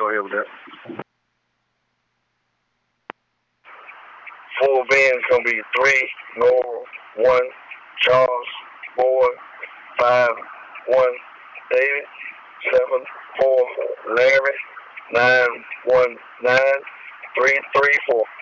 ahead with that. 4 Ben's gonna be 3 Nora, 1 Charles, 4 5 1 David, 7 4 Larry, 9 1 9 3 3 4.